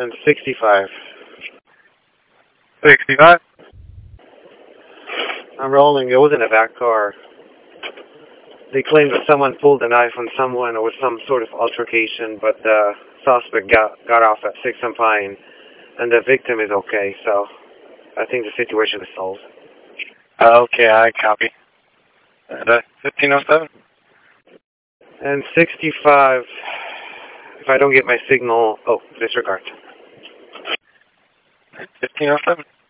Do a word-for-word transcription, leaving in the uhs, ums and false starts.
And sixty-five. sixty-five? I'm rolling. It was in a back car. They claim that someone pulled a knife on someone or was some sort of altercation, but the suspect got, got off at six and Pine, and the victim is okay, so I think the situation is solved. Okay, I copy. And, uh, fifteen oh seven? And sixty-five, if I don't get my signal, oh, disregard. fifteen oh seven.